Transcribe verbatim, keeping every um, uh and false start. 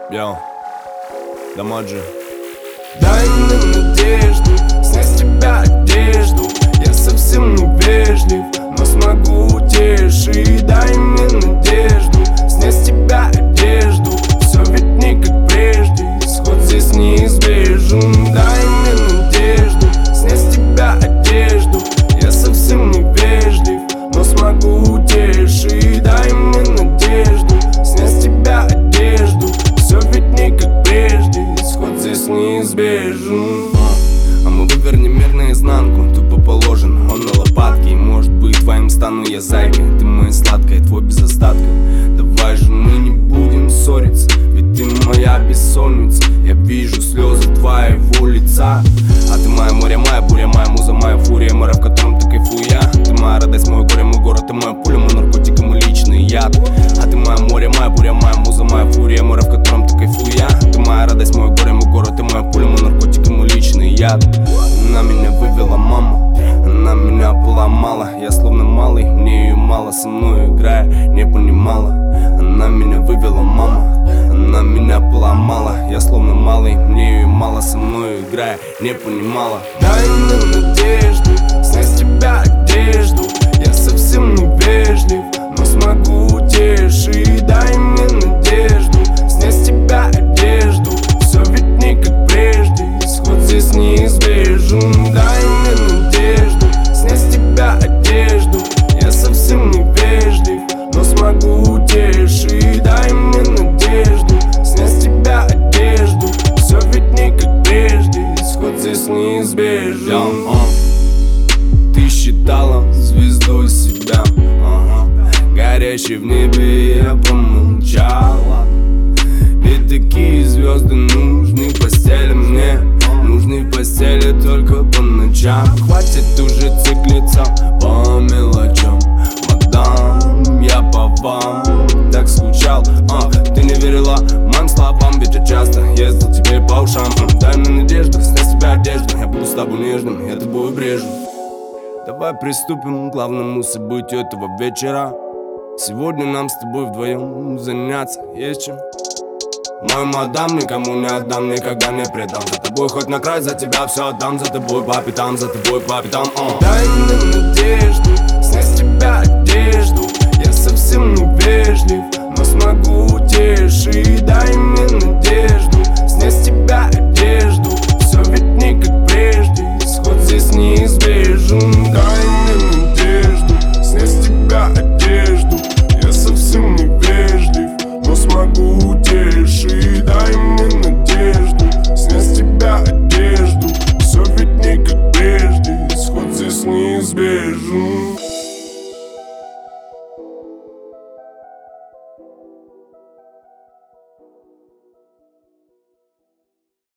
Йоу, Дамаджи. Дай мне надежду, снять с тебя одежду. Я совсем не вежлив, но смогу утешить. Дай мне надежду, снять с тебя одежду. Все ведь не как прежде, исход здесь неизбежен. Дай мне надежду, снять с тебя одежду. Я совсем не вежлив, но смогу утешить. Дай мне надежду, снять с тебя одежду. Все ведь не как прежде, исход здесь неизбежен. А мы вывернем мир наизнанку, тупо положен он на лопатки. И может быть твоим стану я зайкой, ты моя сладкая, твой без остатка. Давай же мы не будем ссориться, ведь ты моя бессонница. Я вижу слезы твоего лица. А ты моя море, моя буря, моя муза, моя фурия, море, в котором ты кайфую я. Ты моя радость, мой горе, мой город, ты моя пуля, мой наркотик и мой личный яд. А ты моя море, моя буря, моя муза, моя фурия, море, в котором ты кайфую я. Ты моя радость, мой горе, мой город, ты моя пуля, мой наркотик и мой личный яд. Она меня вывела мама, она меня поломала. Я словно малый, мне ее мало, со мной играя не понимала. Она меня вывела мама, она меня поломала. Я словно малый, мне ее мало, со мной играя не понимала. Дай мне надежду, снять с тебя одежду. Я совсем не вежлив, но смогу утешить. Дай мне надежду, снять с тебя одежду. Все ведь не как прежде, исход здесь неизбежен. Дай мне надежду, снять с тебя одежду. Я совсем не вежлив, но смогу утешить. Дай мне надежду, снять с тебя одежду. Все ведь не как прежде, исход здесь неизбежен. Yo, uh. Ты считала звездой себя, ага. Горящей в небе я промолчала. Ведь такие звезды нужны в постели мне, нужны в постели только по ночам. Хватит уже циклиться по мелочам, мадам, я по вам так скучал. а, Ты не верила моим словам, ведь я часто ездил тебе по ушам. Дай мне надежду, снять с себя одежду. Я буду с тобой нежным, я тобой брежу. Давай приступим к главному событию этого вечера. Сегодня нам с тобой вдвоем заняться есть чем. Мой мадам, никому не отдам, никогда не предам. За тобой хоть на край, за тебя все отдам. За тобой по пятам, за тобой по пятам. uh. Дай мне надежду, снять с тебя одежду. Я совсем не вежлив, но смогу утешить. Дай мне надежду, снять с тебя одежду.